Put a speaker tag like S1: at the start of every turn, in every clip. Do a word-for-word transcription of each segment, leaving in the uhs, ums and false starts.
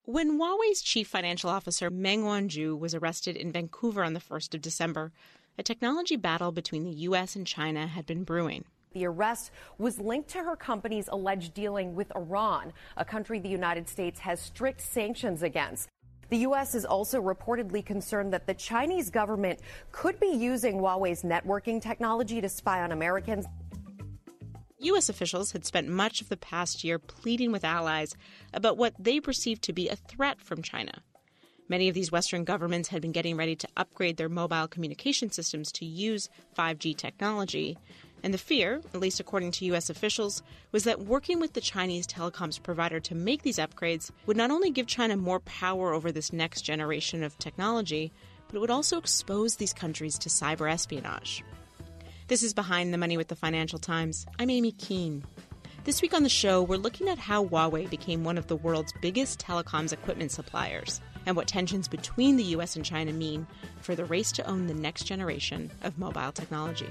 S1: When Huawei's chief financial officer Meng Wanzhou was arrested in Vancouver on the first of December, a technology battle between the U S and China had been brewing.
S2: The arrest was linked to her company's alleged dealing with Iran, a country the United States has strict sanctions against. The U S is also reportedly concerned that the Chinese government could be using Huawei's networking technology to spy on Americans.
S1: U S officials had spent much of the past year pleading with allies about what they perceived to be a threat from China. Many of these Western governments had been getting ready to upgrade their mobile communication systems to use five G technology, and the fear, at least according to U S officials, was that working with the Chinese telecoms provider to make these upgrades would not only give China more power over this next generation of technology, but it would also expose these countries to cyber espionage. This is Behind the Money with the Financial Times. I'm Amy Keene. This week on the show, we're looking at how Huawei became one of the world's biggest telecoms equipment suppliers and what tensions between the U S and China mean for the race to own the next generation of mobile technology.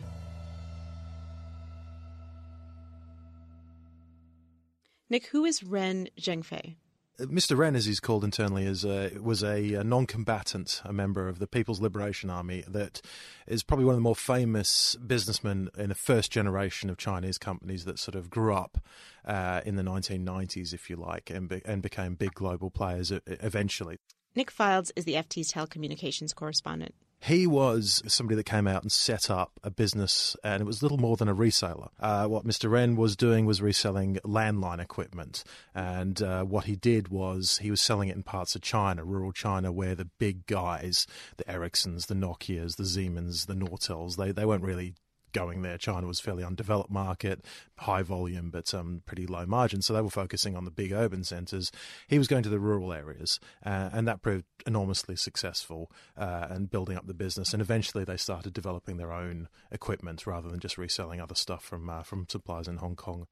S1: Nick, who is Ren Zhengfei?
S3: Mister Ren, as he's called internally, is a, was a, a non-combatant, a member of the People's Liberation Army that is probably one of the more famous businessmen in the first generation of Chinese companies that sort of grew up uh, in the nineteen nineties, if you like, and, be, and became big global players eventually.
S1: Nick Fildes is the F T's telecommunications correspondent.
S3: He was somebody that came out and set up a business, and it was little more than a reseller. Uh, what Mister Ren was doing was reselling landline equipment, and uh, what he did was he was selling it in parts of China, rural China, where the big guys, the Ericssons, the Nokias, the Siemens, the Nortels, they, they weren't really going there. China was a fairly undeveloped market, high volume, but um, pretty low margin. So they were focusing on the big urban centres. He was going to the rural areas, uh, and that proved enormously successful uh, and building up the business. And eventually they started developing their own equipment rather than just reselling other stuff from uh, from suppliers in Hong Kong.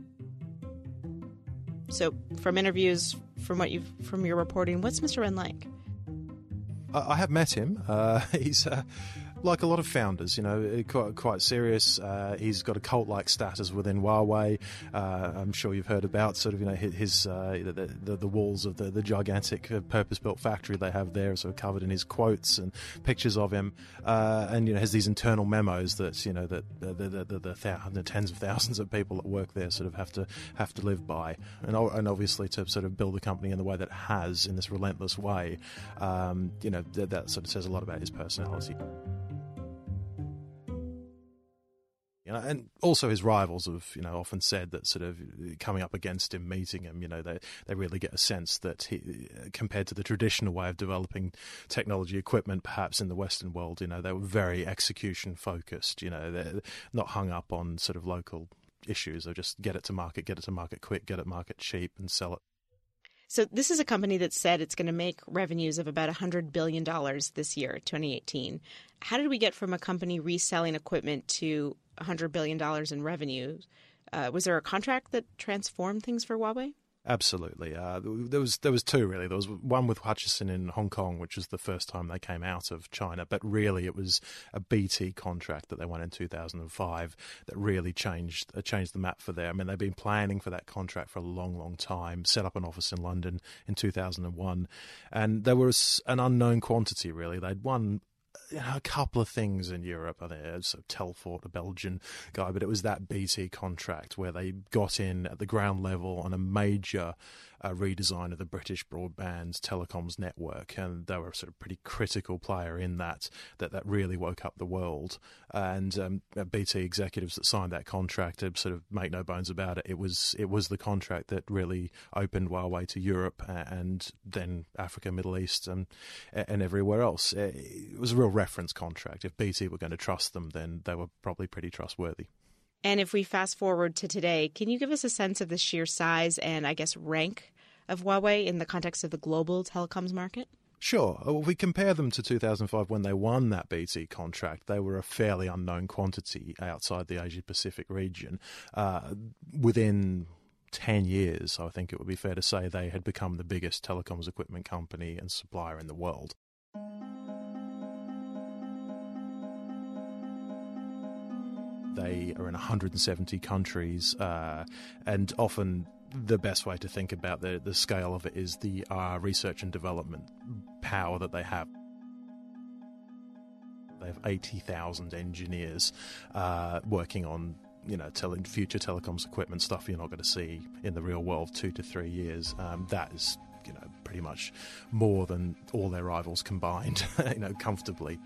S1: So from interviews, from what you've from your reporting, what's Mister Ren like?
S3: I, I have met him. Uh, he's... Uh, Like a lot of founders, you know, quite, quite serious. Uh, he's got a cult-like status within Huawei. Uh, I'm sure you've heard about sort of, you know, his uh, the, the the walls of the, the gigantic purpose-built factory they have there, sort of covered in his quotes and pictures of him. Uh, and you know, has these internal memos that you know that the the, the, the, thou- the tens of thousands of people that work there sort of have to have to live by. And and obviously to sort of build the company in the way that it has in this relentless way, um, you know, that, that sort of says a lot about his personality. You know, and also his rivals have, you know, often said that sort of coming up against him, meeting him, you know, they, they really get a sense that he, compared to the traditional way of developing technology equipment, perhaps in the Western world, you know, they were very execution focused, you know, they're not hung up on sort of local issues. They just get it to market, get it to market quick, get it to market cheap and sell it.
S1: So this is a company that said it's going to make revenues of about one hundred billion dollars this year, twenty eighteen. How did we get from a company reselling equipment to one hundred billion dollars in revenue? Uh, was there a contract that transformed things for Huawei?
S3: Absolutely. Uh, there was there was two, really. There was one with Hutchison in Hong Kong, which was the first time they came out of China. But really, it was a B T contract that they won in two thousand five that really changed uh, changed the map for them. I mean, they've been planning for that contract for a long, long time, set up an office in London in two thousand one. And there was an unknown quantity, really. They'd won you know, a couple of things in Europe. I think it was Telfort, a Belgian guy, but it was that B T contract where they got in at the ground level on a major uh, redesign of the British broadband telecoms network, and they were a sort of pretty critical player in that, that, that really woke up the world. And um, B T executives that signed that contract, to sort of make no bones about it, it was it was the contract that really opened Huawei to Europe and then Africa, Middle East, and, and everywhere else. It was a real reference contract. If B T were going to trust them, then they were probably pretty trustworthy.
S1: And if we fast forward to today, can you give us a sense of the sheer size and, I guess, rank of Huawei in the context of the global telecoms market?
S3: Sure. If we compare them to two thousand five when they won that B T contract, they were a fairly unknown quantity outside the Asia-Pacific region. Uh, within ten years, I think it would be fair to say they had become the biggest telecoms equipment company and supplier in the world. They are in one hundred seventy countries, uh, and often the best way to think about the, the scale of it is the uh, research and development power that they have. They have eighty thousand engineers uh, working on, you know, tele- future telecoms equipment, stuff you're not going to see in the real world two to three years. Um, that is, you know, pretty much more than all their rivals combined, you know, comfortably.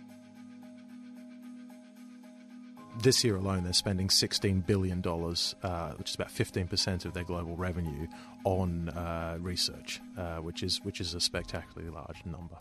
S3: This year alone, they're spending sixteen billion dollars, uh, which is about fifteen percent of their global revenue, on uh, research, uh, which is which is a spectacularly large number.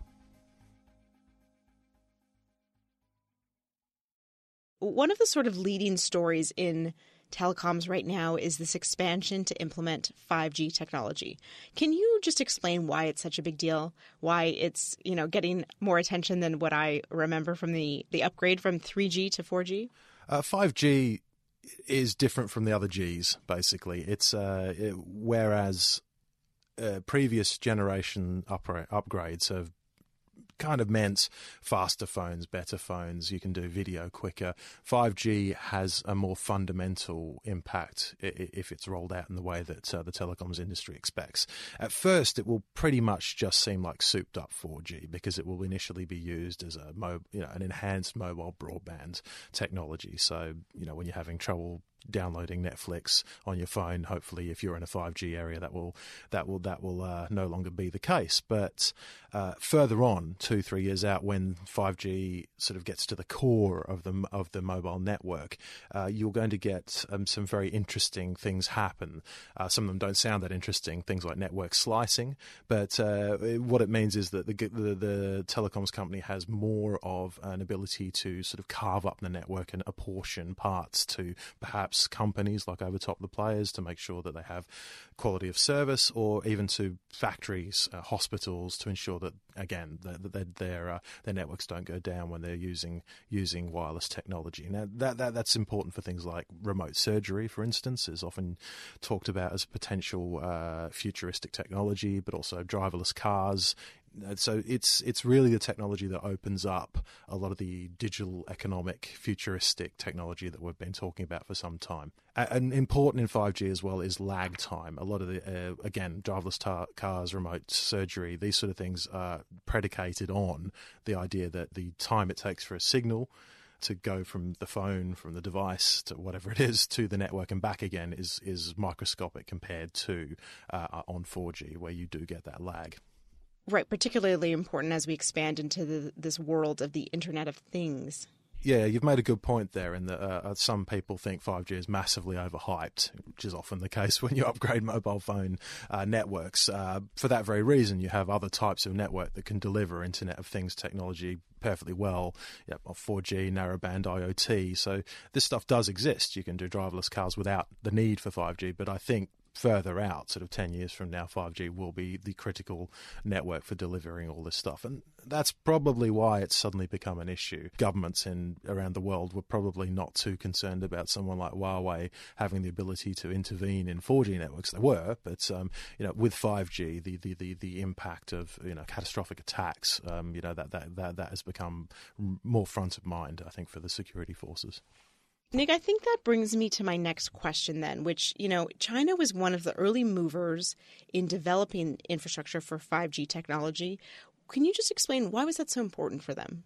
S1: One of the sort of leading stories in telecoms right now is this expansion to implement five G technology. Can you just explain why it's such a big deal? Why it's, you know, getting more attention than what I remember from the, the upgrade from three G to four G?
S3: Uh, five G is different from the other Gs, basically. It's uh, it, whereas uh, previous generation upra- upgrades have kind of meant faster phones, better phones, you can do video quicker. five G has a more fundamental impact if it's rolled out in the way that uh, the telecoms industry expects. At first, it will pretty much just seem like souped up four G because it will initially be used as a mo- you know, an enhanced mobile broadband technology. So, you know, when you're having trouble downloading Netflix on your phone, hopefully if you're in a five G area, that will that will that will uh, no longer be the case. But uh, further on, two three years out, when five G sort of gets to the core of the of the mobile network, uh, you're going to get um, some very interesting things happen. Uh, some of them don't sound that interesting, things like network slicing. But uh, what it means is that the, the the telecoms company has more of an ability to sort of carve up the network and apportion parts to perhaps companies like over top the players to make sure that they have quality of service, or even to factories, uh, hospitals, to ensure that, again, that, that their uh, their networks don't go down when they're using using wireless technology. Now that, that that's important for things like remote surgery, for instance, is often talked about as a potential uh, futuristic technology, but also driverless cars. So it's it's really the technology that opens up a lot of the digital economic futuristic technology that we've been talking about for some time. And important in five G as well is lag time. A lot of the, uh, again, driverless tar- cars, remote surgery, these sort of things are predicated on the idea that the time it takes for a signal to go from the phone, from the device to whatever it is, to the network and back again is, is microscopic compared to uh, on four G, where you do get that lag.
S1: Right, particularly important as we expand into the, this world of the Internet of Things.
S3: Yeah, you've made a good point there in that uh, some people think five G is massively overhyped, which is often the case when you upgrade mobile phone uh, networks. Uh, for that very reason, you have other types of network that can deliver Internet of Things technology perfectly well, yeah, four G, narrowband I O T. So this stuff does exist. You can do driverless cars without the need for five G, but I think further out, sort of ten years from now, five G will be the critical network for delivering all this stuff. And that's probably why it's suddenly become an issue. Governments in around the world were probably not too concerned about someone like Huawei having the ability to intervene in four G networks. They were, but um, you know, with five G, the, the, the, the impact of, you know, catastrophic attacks, um, you know, that, that, that, that has become more front of mind, I think, for the security forces.
S1: Nick, I think that brings me to my next question then, which, you know, China was one of the early movers in developing infrastructure for five G technology. Can you just explain why was that so important for them?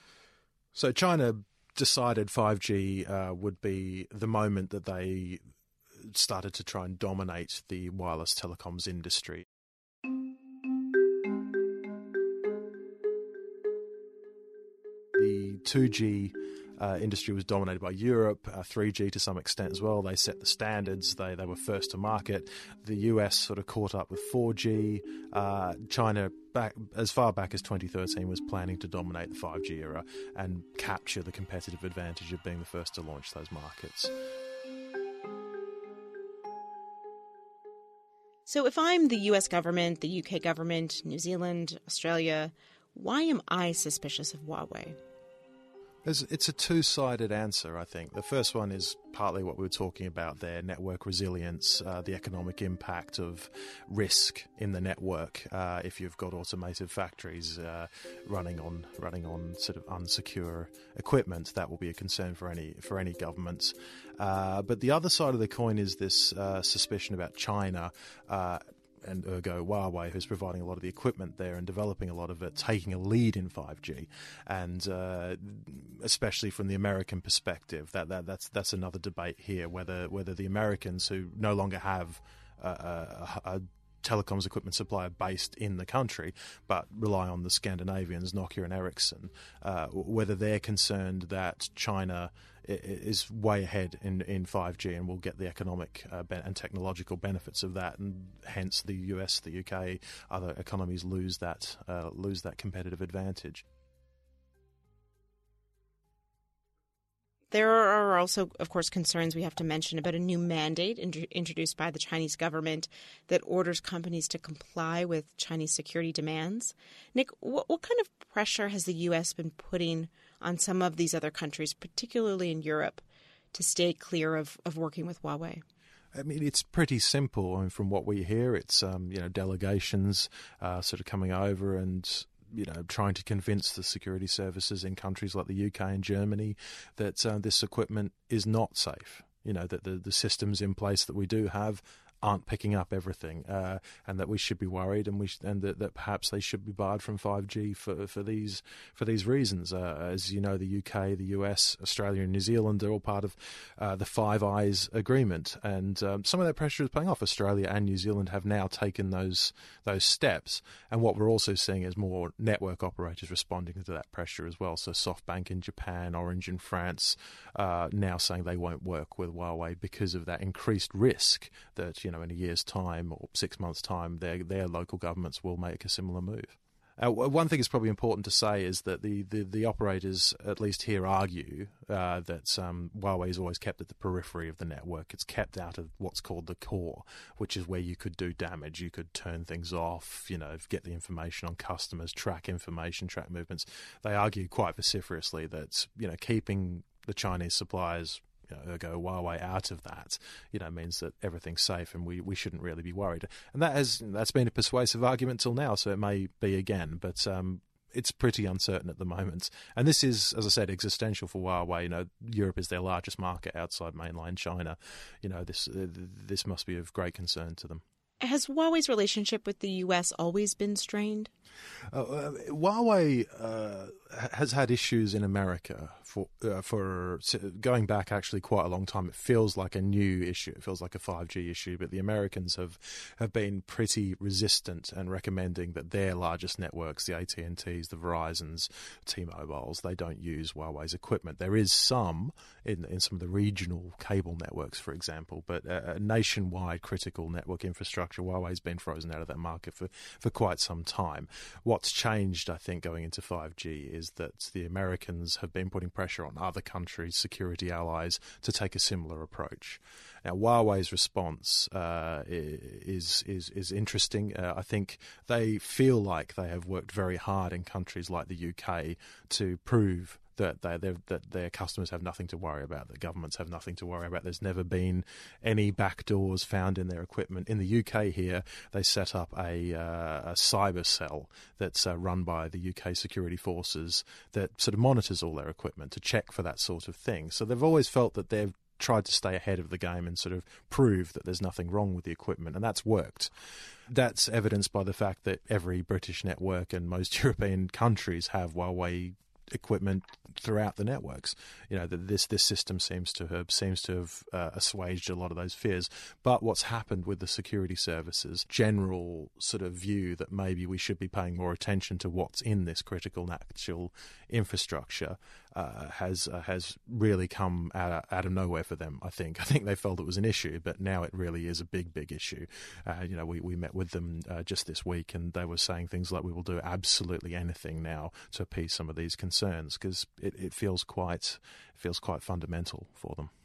S3: So China decided five G uh, would be the moment that they started to try and dominate the wireless telecoms industry. The two G Uh, industry was dominated by Europe, uh, three G to some extent as well. They set the standards. They they were first to market. The U S sort of caught up with four G. Uh, China, back as far back as twenty thirteen, was planning to dominate the five G era and capture the competitive advantage of being the first to launch those markets.
S1: So if I'm the U S government, the U K government, New Zealand, Australia, why am I suspicious of Huawei?
S3: It's a two-sided answer, I think. The first one is partly what we were talking about there, network resilience, uh, the economic impact of risk in the network. Uh, if you've got automated factories uh, running on running on sort of unsecure equipment, that will be a concern for any for any government. Uh, but the other side of the coin is this uh, suspicion about China. Uh, and ergo Huawei, who's providing a lot of the equipment there and developing a lot of it, taking a lead in five G, and uh, especially from the American perspective, that, that that's that's another debate here, whether whether the Americans, who no longer have a, a, a telecoms equipment supplier based in the country, but rely on the Scandinavians, Nokia and Ericsson, uh, whether they're concerned that China is way ahead in, in five G and will get the economic uh, and technological benefits of that, and hence the U S, the U K, other economies lose that uh, lose that competitive advantage.
S1: There are also, of course, concerns we have to mention about a new mandate in- introduced by the Chinese government that orders companies to comply with Chinese security demands. Nick, what, what kind of pressure has the U S been putting on some of these other countries, particularly in Europe, to stay clear of, of working with Huawei?
S3: I mean, it's pretty simple. I mean, from what we hear, it's um, you know delegations uh, sort of coming over and you know trying to convince the security services in countries like the U K and Germany that uh, this equipment is not safe. You know that the the systems in place that we do have aren't picking up everything, uh, and that we should be worried, and we sh- and that, that perhaps they should be barred from five G for for these for these reasons. Uh, as you know, the U K, the U S, Australia, and New Zealand are all part of uh, the Five Eyes agreement, and um, some of that pressure is paying off. Australia and New Zealand have now taken those those steps, and what we're also seeing is more network operators responding to that pressure as well. So SoftBank in Japan, Orange in France, uh, now saying they won't work with Huawei because of that increased risk that you know. in a year's time or six months' time, their their local governments will make a similar move. Uh, one thing is probably important to say is that the, the, the operators, at least here, argue uh, that um, Huawei is always kept at the periphery of the network. It's kept out of what's called the core, which is where you could do damage. You could turn things off, you know, get the information on customers, track information, track movements. They argue quite vociferously that, you know, keeping the Chinese suppliers You know, ergo Huawei out of that, you know, means that everything's safe and we, we shouldn't really be worried. And that has that's been a persuasive argument till now, so it may be again, but um, it's pretty uncertain at the moment. And this is, as I said, existential for Huawei. You know, Europe is their largest market outside mainland China. You know, this uh, this must be of great concern to them.
S1: Has Huawei's relationship with the U S always been strained?
S3: Uh, uh, Huawei uh, has had issues in America for uh, for going back actually quite a long time. It feels like a new issue. It feels like a five G issue, but the Americans have, have been pretty resistant and recommending that their largest networks, the A T and T's, the Verizons, T-Mobiles, they don't use Huawei's equipment. There is some in, in some of the regional cable networks, for example, but a, a nationwide critical network infrastructure, Huawei's been frozen out of that market for, for quite some time. What's changed, I think, going into five G is that the Americans have been putting pressure on other countries' security allies to take a similar approach. Now, Huawei's response uh, is is is interesting. Uh, I think they feel like they have worked very hard in countries like the U K to prove that they that their customers have nothing to worry about, that governments have nothing to worry about. There's never been any backdoors found in their equipment. In the U K here, they set up a, uh, a cyber cell that's uh, run by the U K security forces that sort of monitors all their equipment to check for that sort of thing. So they've always felt that they've tried to stay ahead of the game and sort of prove that there's nothing wrong with the equipment, and that's worked. That's evidenced by the fact that every British network and most European countries have Huawei equipment throughout the networks. You know, that this this system seems to have seems to have uh, assuaged a lot of those fears. But what's happened with the security services, general sort of view that maybe we should be paying more attention to what's in this critical natural infrastructure, uh, has uh, has really come out of, out of nowhere for them. I think I think they felt it was an issue, but now it really is a big big issue. Uh, you know, we we met with them uh, just this week, and they were saying things like, we will do absolutely anything now to appease some of these concerns, because it, it feels quite it feels quite fundamental for them.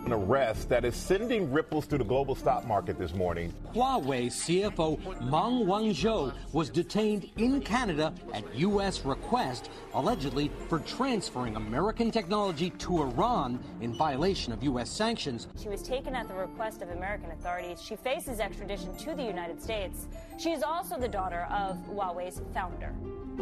S4: An arrest that is sending ripples through the global stock market this morning.
S5: Huawei C F O Meng Wanzhou was detained in Canada at U S request, allegedly for transferring American technology to Iran in violation of U S sanctions.
S6: She was taken at the request of American authorities. She faces extradition to the United States. She is also the daughter of Huawei's founder.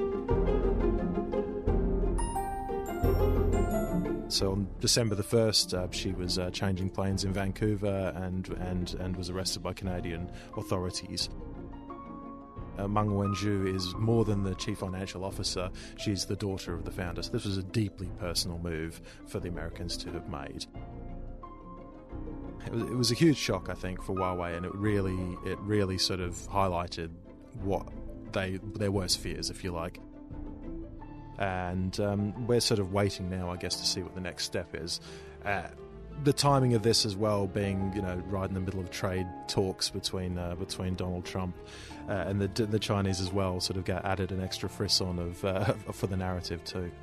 S3: So on December the first, uh, she was uh, changing planes in Vancouver and, and, and was arrested by Canadian authorities. Uh, Meng Wanzhou is more than the chief financial officer. She's the daughter of the founder. So this was a deeply personal move for the Americans to have made. It was, it was a huge shock, I think, for Huawei, and it really, it really sort of highlighted what they their worst fears, if you like. And um, we're sort of waiting now, I guess, to see what the next step is. Uh, the timing of this as well being, you know, right in the middle of trade talks between uh, between Donald Trump uh, and the the Chinese as well, sort of got added an extra frisson of uh, for the narrative too.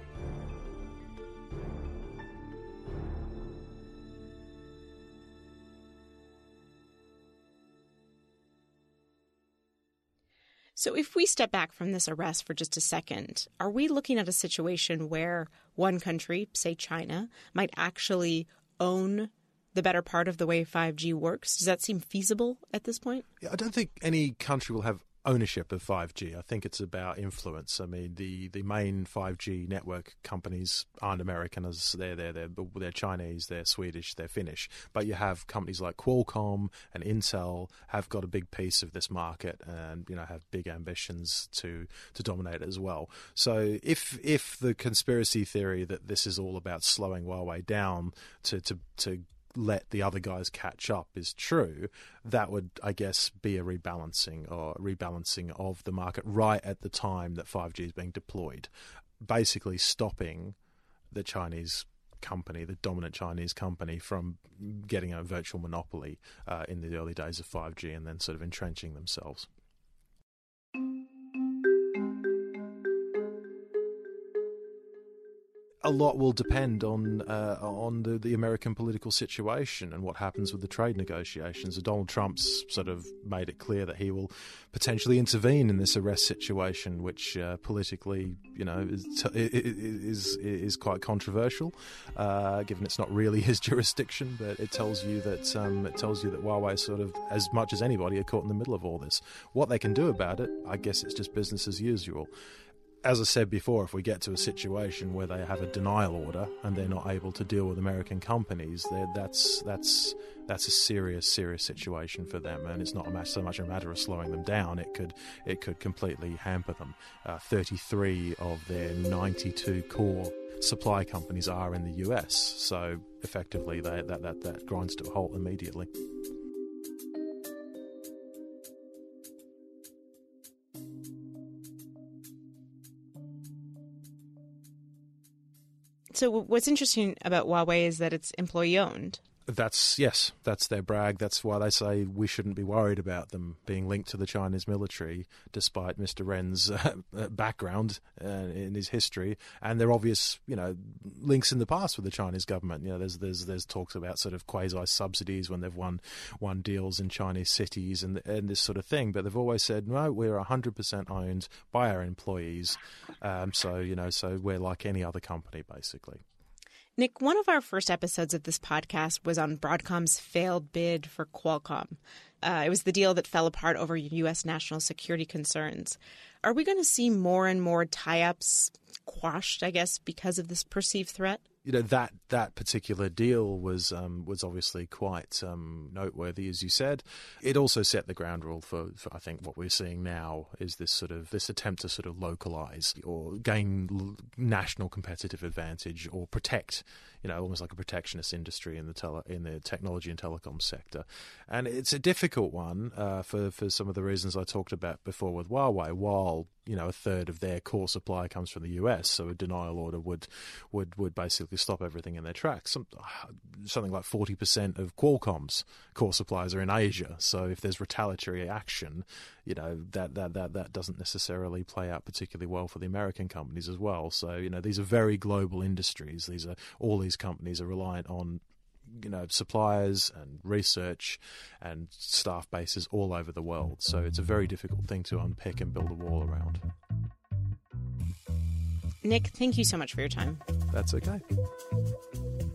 S1: So if we step back from this arrest for just a second, are we looking at a situation where one country, say China, might actually own the better part of the way five G works? Does that seem feasible at this point?
S3: Yeah, I don't think any country will have ownership of five G. I think it's about influence. I mean, the, the main five G network companies aren't American, as they're, they're, they're, they're Chinese, they're Swedish, they're Finnish. But you have companies like Qualcomm and Intel have got a big piece of this market and, you know, have big ambitions to, to dominate it as well. So if if the conspiracy theory that this is all about slowing Huawei down to, to, to let the other guys catch up is true, that would, I guess, be a rebalancing or rebalancing of the market right at the time that five G is being deployed, basically stopping the Chinese company, the dominant Chinese company, from getting a virtual monopoly uh, in the early days of five G and then sort of entrenching themselves. A lot will depend on uh, on the, the American political situation and what happens with the trade negotiations. So Donald Trump's sort of made it clear that he will potentially intervene in this arrest situation, which uh, politically, you know, is is is quite controversial, uh, given it's not really his jurisdiction. But it tells you that um, it tells you that Huawei, sort of, as much as anybody, are caught in the middle of all this. What they can do about it, I guess, it's just business as usual. As I said before, if we get to a situation where they have a denial order and they're not able to deal with American companies, that's that's that's a serious, serious situation for them. And it's not a matter, so much a matter of slowing them down. It could it could completely hamper them. Uh, thirty-three of their ninety-two core supply companies are in the U S, so effectively they, that that that grinds to a halt immediately.
S1: So what's interesting about Huawei is that it's employee-owned.
S3: That's, yes, that's their brag. That's why they say we shouldn't be worried about them being linked to the Chinese military, despite Mister Ren's uh, background uh, in his history and their obvious, you know, links in the past with the Chinese government. You know, there's there's there's talks about sort of quasi subsidies when they've won won deals in Chinese cities and and this sort of thing. But they've always said no, we're one hundred percent owned by our employees. Um, so you know, so we're like any other company, basically.
S1: Nick, one of our first episodes of this podcast was on Broadcom's failed bid for Qualcomm. Uh, it was the deal that fell apart over U S national security concerns. Are we going to see more and more tie-ups quashed, I guess, because of this perceived threat?
S3: You know, that that particular deal was um, was obviously quite um, noteworthy, as you said. It also set the ground rule for, for, I think, what we're seeing now is this sort of this attempt to sort of localize or gain l- national competitive advantage or protect, you know, almost like a protectionist industry in the tele- in the technology and telecom sector. And it's a difficult one uh, for for some of the reasons I talked about before with Huawei. While you know a third of their core supply comes from the U S, so a denial order would would would basically stop everything in their tracks. Some, something like forty percent of Qualcomm's core supplies are in Asia, so if there's retaliatory action, you know that that that that doesn't necessarily play out particularly well for the American companies as well. So you know these are very global industries. These are all these companies are reliant on you know, suppliers and research and staff bases all over the world. So it's a very difficult thing to unpick and build a wall around.
S1: Nick, thank you so much for your time.
S3: That's okay.